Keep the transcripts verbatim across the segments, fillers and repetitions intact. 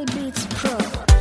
Cali Beats Pro.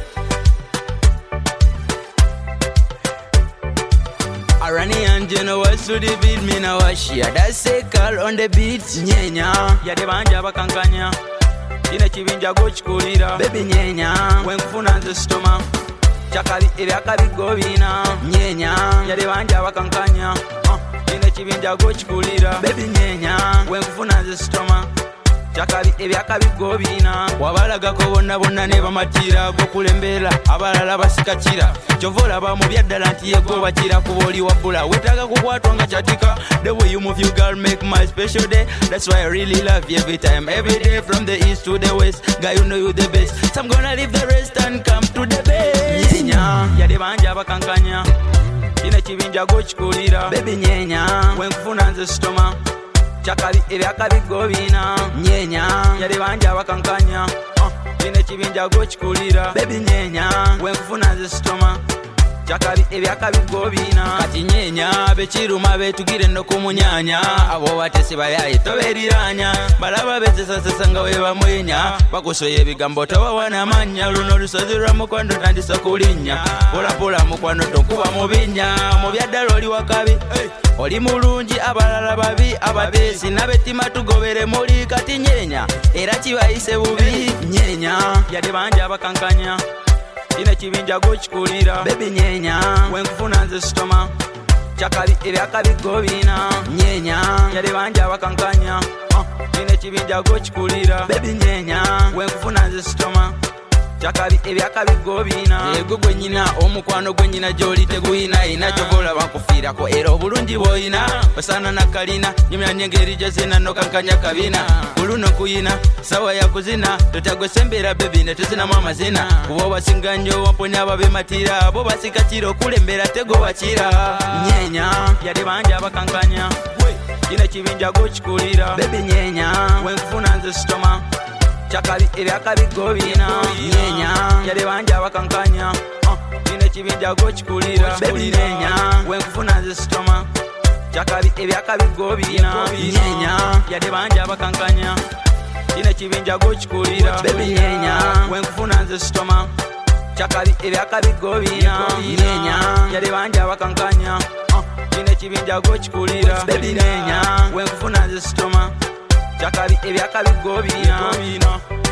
Arani and Jenna was to the beat, me now wash ya. That's say call on the beat, nyenya. Ya de banja bakankanya. Ina chibinja go chikulira. Baby nyenya. When kufuna the stoma. Chakali ili akabigobina. Nyenya. Ya de banja bakankanya. Ina chibinja go chikulira. Baby nyenya. When kufuna the stoma. Chakali ebyaka bigobina wabalaga ko bonna bonna ne bamatira go kulembera abalala basikachira chovola ba mu byaddala nti yego bakira kuboli wabula wetaga kukwatwa nga chatika. The way you move you girl make my special day. That's why I really love you every time every day from the east to the west. Guy you know you the best, so I'm gonna leave the rest and come to the best. Nyenya ya de banja bakankanya ina chibinja go chikulira. Baby nyenya when kufuna nze stoma Chakali ebyaka bigobina. Nyenya yali banja bakankanya ine chibinja go chikulira. Baby nyenya when kufuna nze stoma Chakali ebyaka bigobina. Kati nyenya bekiruma betugire no kumunyanya abo batesi bayaye toberiranya balaba bezesa sesanga we bamwenya bakusoye ebigambo tabawana manya luno lusozirwa mukwando tandisa kulinya pola pola mukwando tokuba mubinya mu byaddala oli wakabi hey. Oli mulungi abalala babi ababesi nabetima tugobere muri kati nyenya era kibayise bubi. Nyenya yali banja bakankanya ina chibinja go chikulira. Baby nyenya when kufuna nze stoma Chakali ebyaka bigobina. Nyenya yali banja bakankanya ina chibinja go chikulira. Baby nyenya when kufuna nze stoma Chakali ebyaka bigobina. Yego gwe nyina omukwano gwe nyina joli teguyina ina chovola bakufira ko era obulungi boyina basana nakalina nyumya nyengeri jazina no kankanya kabina kuluno kuyina sawa ya kuzina totagwe sembera baby ne tuzina mama zina kubo basinganyo waponya ababe matira bo basikachiro kulembera tego bakira. Nyenya yali banja bakankanya ina chibinja go chikulira. Baby nyenya when kufuna nze stoma Chakali ebyaka bigobina. Nyenya yali banja bakankanya ine chibinja go chikulira. Baby nyenya when kufuna nze stoma Chakali ebyaka bigobina. Nyenya yali banja bakankanya ine chibinja go chikulira. Baby nyenya when kufuna nze stoma Chakali ebyaka bigobina. Nyenya yali banja bakankanya ine chibinja go chikulira. Baby nyenya when kufuna nze stoma Chakali ebyaka bigobina.